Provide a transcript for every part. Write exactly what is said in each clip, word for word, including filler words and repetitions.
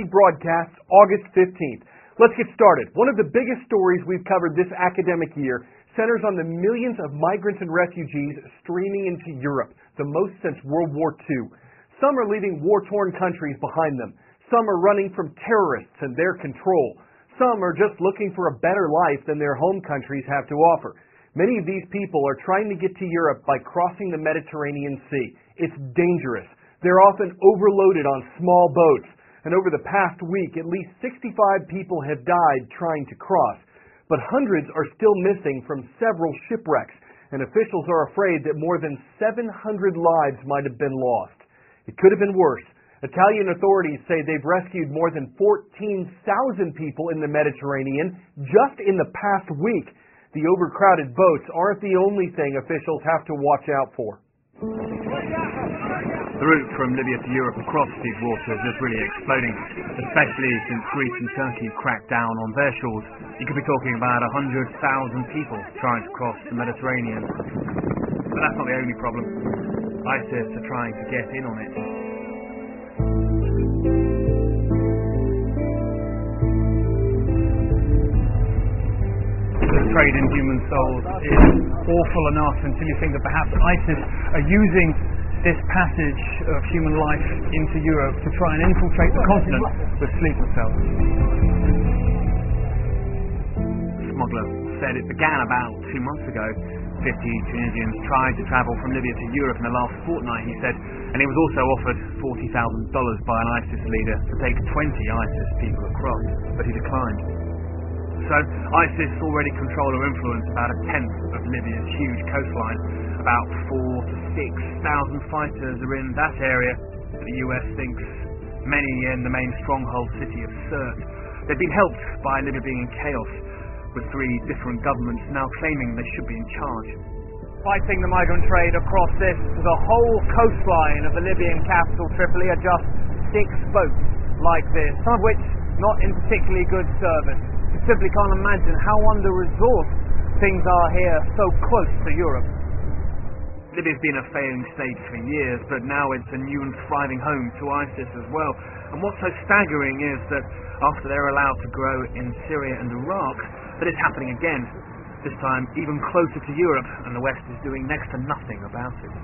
Daily Broadcasts, August fifteenth. Let's get started. One of the biggest stories we've covered this academic year centers on the millions of migrants and refugees streaming into Europe, the most since World War Two. Some are leaving war-torn countries behind them. Some are running from terrorists and their control. Some are just looking for a better life than their home countries have to offer. Many of these people are trying to get to Europe by crossing the Mediterranean Sea. It's dangerous. They're often overloaded on small boats. And over the past week, at least sixty-five people have died trying to cross. But hundreds are still missing from several shipwrecks. And officials are afraid that more than seven hundred lives might have been lost. It could have been worse. Italian authorities say they've rescued more than fourteen thousand people in the Mediterranean just in the past week. The overcrowded boats aren't the only thing officials have to watch out for. The route from Libya to Europe across these waters is really exploding, especially since Greece and Turkey cracked down on their shores. You could be talking about one hundred thousand people trying to cross the Mediterranean. But that's not the only problem. ISIS are trying to get in on it. The trade in human souls is awful enough until you think that perhaps ISIS are using this passage of human life into Europe to try and infiltrate the continent with sleeper cells. The smuggler said it began about two months ago. fifty Tunisians tried to travel from Libya to Europe in the last fortnight, he said, and he was also offered forty thousand dollars by an ISIS leader to take twenty ISIS people across, but he declined. So ISIS already control or influence about a tenth of Libya's huge coastline. About four to six thousand fighters are in that area. The U S thinks many in the main stronghold city of Sirte. They've been helped by Libya being in chaos, with three different governments now claiming they should be in charge. Fighting the migrant trade across this, the whole coastline of the Libyan capital Tripoli are just six boats like this, some of which not in particularly good service. You simply can't imagine how under-resourced things are here so close to Europe. Libya's been a failing state for years, but now it's a new and thriving home to ISIS as well. And what's so staggering is that after they're allowed to grow in Syria and Iraq, that it's happening again. This time even closer to Europe, and the West is doing next to nothing about it.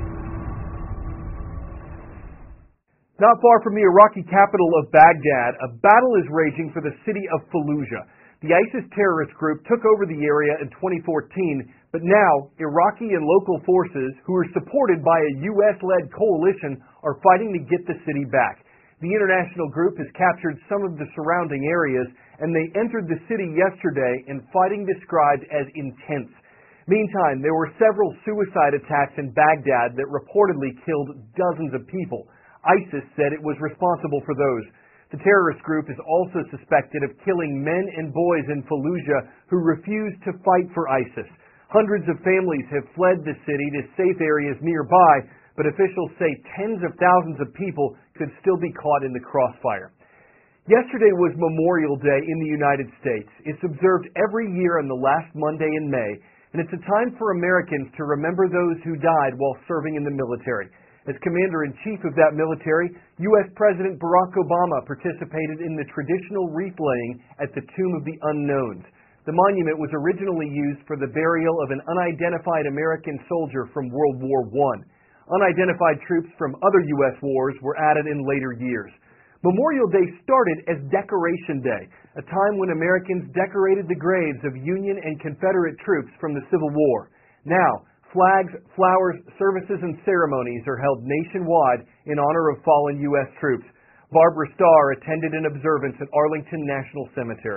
Not far from the Iraqi capital of Baghdad, a battle is raging for the city of Fallujah. The ISIS terrorist group took over the area in twenty fourteen, but now Iraqi and local forces, who are supported by a U S-led coalition, are fighting to get the city back. The international group has captured some of the surrounding areas, and they entered the city yesterday in fighting described as intense. Meantime, there were several suicide attacks in Baghdad that reportedly killed dozens of people. ISIS said it was responsible for those. The terrorist group is also suspected of killing men and boys in Fallujah who refused to fight for ISIS. Hundreds of families have fled the city to safe areas nearby, but officials say tens of thousands of people could still be caught in the crossfire. Yesterday was Memorial Day in the United States. It's observed every year on the last Monday in May, and it's a time for Americans to remember those who died while serving in the military. As Commander-in-Chief of that military, U S President Barack Obama participated in the traditional wreath-laying at the Tomb of the Unknowns. The monument was originally used for the burial of an unidentified American soldier from World War One. Unidentified troops from other U S wars were added in later years. Memorial Day started as Decoration Day, a time when Americans decorated the graves of Union and Confederate troops from the Civil War. Now, flags, flowers, services, and ceremonies are held nationwide in honor of fallen U S troops. Barbara Starr attended an observance at Arlington National Cemetery.